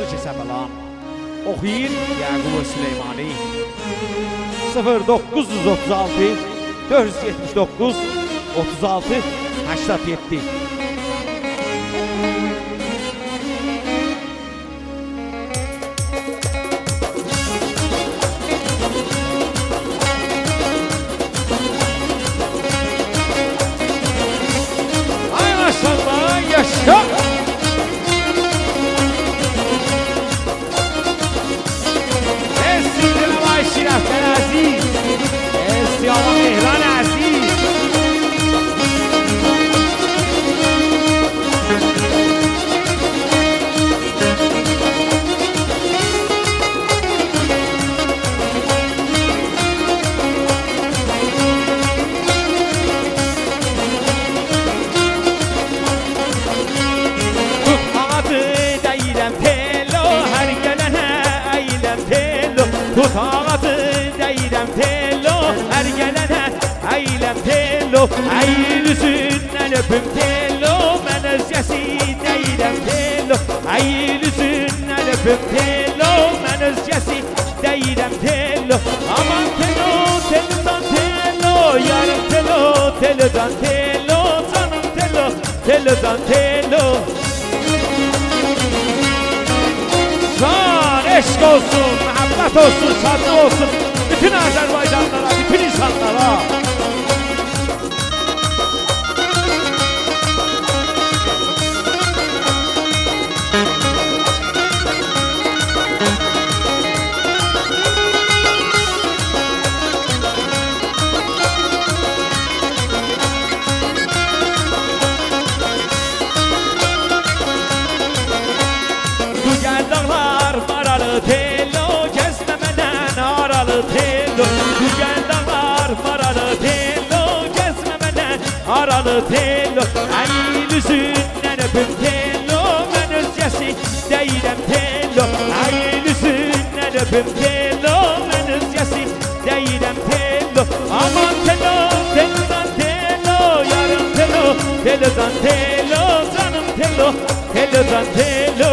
keçə falan. Oxuyur Yaqub Süleymani. 0936 479 36 87. Ay maşallah yaşa. Şiraften aziz, Esiyama Mehran aziz. Tutmadı değilim telo, her gelene eylem telo. Tutmadı değilim telo, her gelene eylem telo. Eylüsünden öpüm telo, ben özgesi değilim telo. Eylüsünden öpüm telo, ben özgesi değilim telo. Aman telo, telodan telo, yarım telo, telodan telo. Canım telo, telodan telo. Can, eşk olsun, muhabbet olsun, şadlık olsun bütün Azerbaycanlara, bütün insanlara. Telo, gezmemeden aralı telo. Güzel dağlar maralı telo, gezmemeden aralı telo. Eylüsünden öpüm telo, ben özgesi değilim telo. Eylüsünden öpüm telo, ben özgesi değilim telo. Aman telo, telodan telo, yarım telo, telodan telo. Canım telo, telodan telo.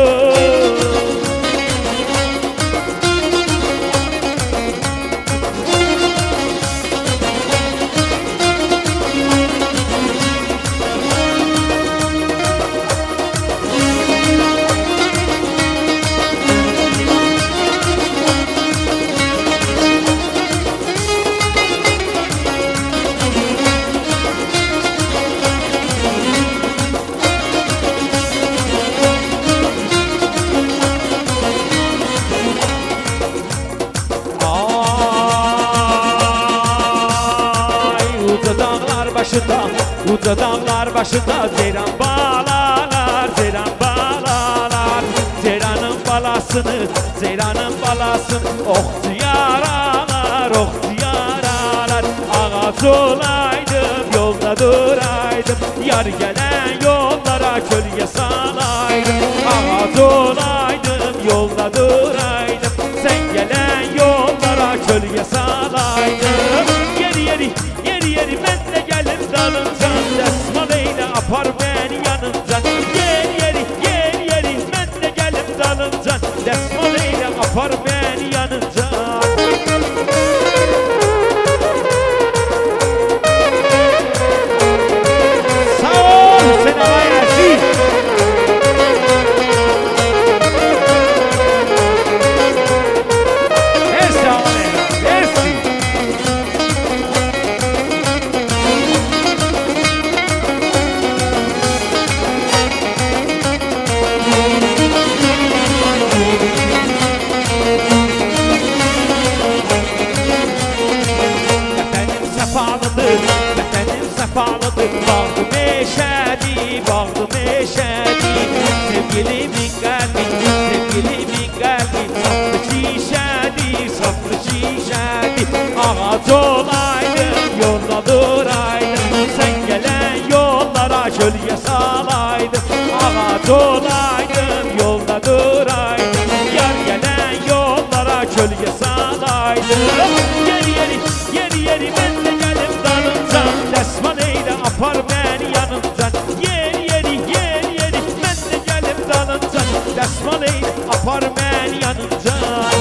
Uca dağlar başında ceyran bağlarlar, ceyran bağlarlar. Ceyranın balasını, ceyranın balasını okçu yaralar, okçu yaralar. Ağaç olaydım, yolda duraydım, yar gelen yollara kölge salaydım. Ağaç olaydım, yolda duraydım, sen gelen yollara kölge salaydım. Yeri yeri, yeri yeri ben de gelim dalıncan, desman eyle apar beni yanıncan. Yer yeri, yer yeri ben de gelim dalıncan, desman eyle apar beni yanıncan. Sağ ol Hüseyin Ağayacı. Mersi ağabey, mersi. Vətənim səfalıdır, bağdı meşədi, bağdı meşədi. Sevgilimin qəlbi, sevgilimin qəlbi, saplı şişədi, saplı şişədi. Ağac olaydım, yolda duraydım, sən gələn yollara kölgə salaydım. Ağac olaydım, yolda duraydım, yar gələn yollara kölgə salaydım. Yeri yeri, yeri yeri mən de gəlim dalıncan, desman eyle apar beni yanıncan. Yer yeri, yer yeri mən de gəlim dalıncan, dəsmal ey, apar məni yanınca.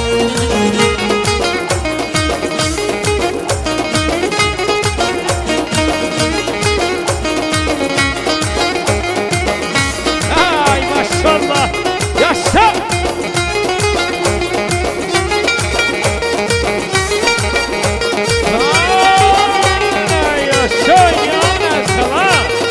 Ay maşallah, yaşa! Ay yaşa ya mesela!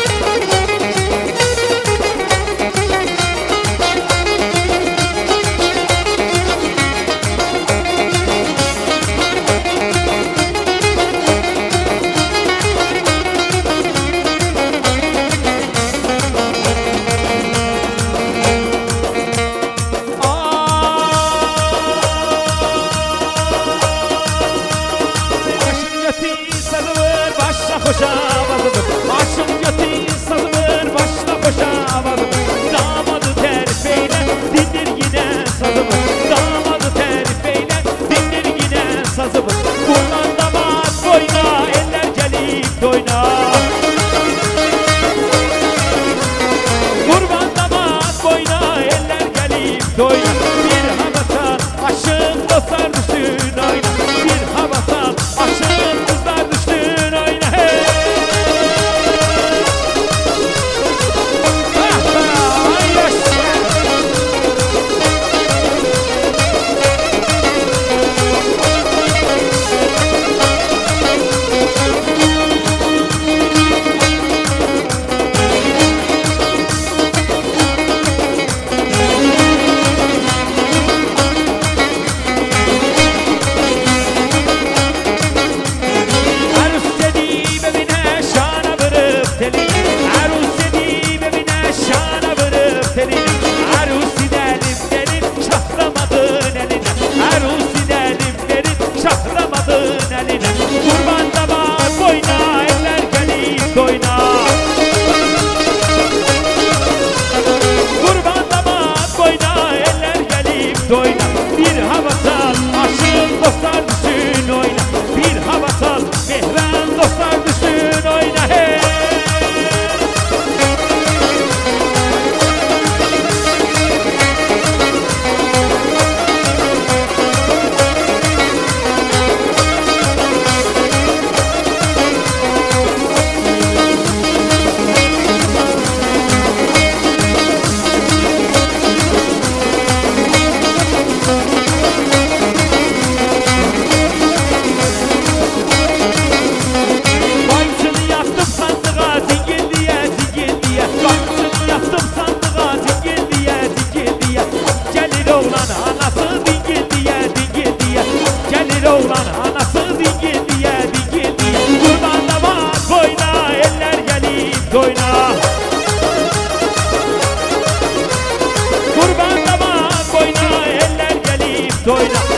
Koşa vazıdır, başım götü sazımır, başla koşa vazıdır. Damadı terif eyle, dindir yine sazımır. Damadı terif eyle, dindir yine sazımır. Kurban damat boyna, eller gelip doyna. Kurban damat boyna, eller gelip doyna. Bir havatan aşık dostlar düşsün oyna. Bir havatan aşık kızlar düşsün oyna. Kurban damat boyna, eller gelip doyna. Kurban damat boyna, eller gelip doyna. Bir havasal aşık dostlar düşsün oyna. Bir havasal mehran dostlar düşsün oyna. Hey! Oğlan anası dingil diye dingil diye. Kurban damat boyna, eller gelip doyna. Kurban damat boyna, eller gelip doyna.